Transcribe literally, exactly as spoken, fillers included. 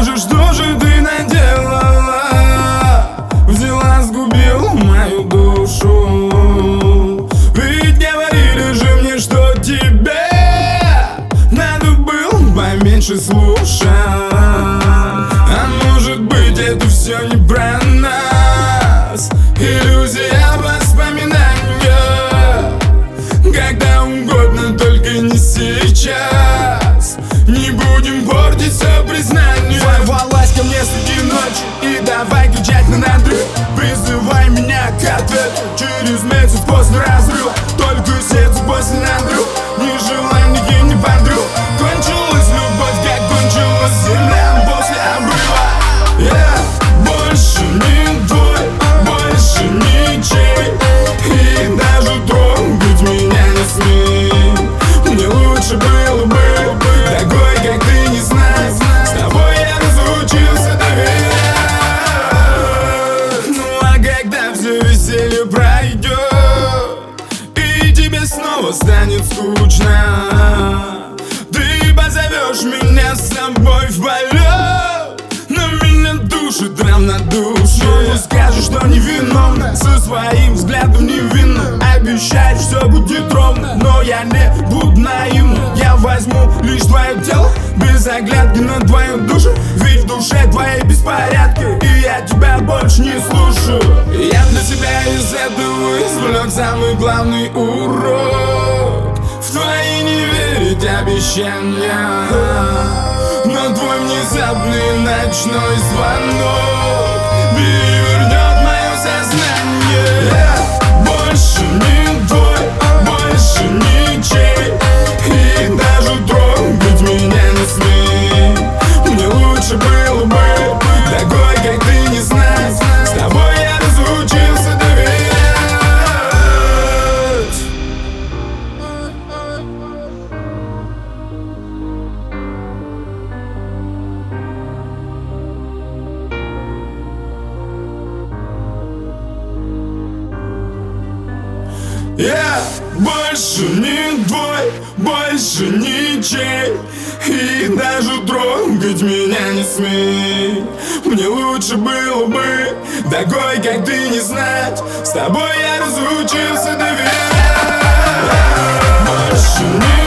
Боже, что же ты наделала? Взяла, сгубила мою душу. Ведь говорили же мне, что тебе надо было поменьше слушать. А может быть, это все не про нас, иллюзия воспоминания. Когда угодно, только не сейчас. Не будем портить все признание. Ворвалась ко мне среди ночи и давай кричать на надрыв. Призывай меня к ответу через месяц после разрыва. Только сердце после надрыва, ни желания, ни подруг. Кончилась любовь, как кончилась земля после обрыва. Я больше не твой, больше ничей. И даже трогать меня не смей. Мне лучше было бы такой, как ты, не знать. С тобой я разучился доверять. Ну а когда все веселье пройдет и тебе снова станет скучно, ты позовешь меня с собой в полет. Но меня душит равнодушие. Скажешь, что невиновна, со своим взглядом невинным. Обещаешь, все будет ровно, но я не буду наивным. Я возьму лишь твое тело, без оглядки на твою душу. Ведь в душе твоей беспорядки, и я тебя больше не слушаю. Я для себя из этого извлек самый главный урок: в твои не верить обещания. Но твой внезапный ночной звонок перевернет мое сознание. Я больше не твой, больше ничей. И даже трогать меня не смей. Мне лучше было бы такой, как ты, не знать. С тобой я разучился доверять. Я больше не твой, больше ничей. И даже трогать меня не смей. Мне лучше было бы такой, как ты, не знать. С тобой я разучился доверять. Больше не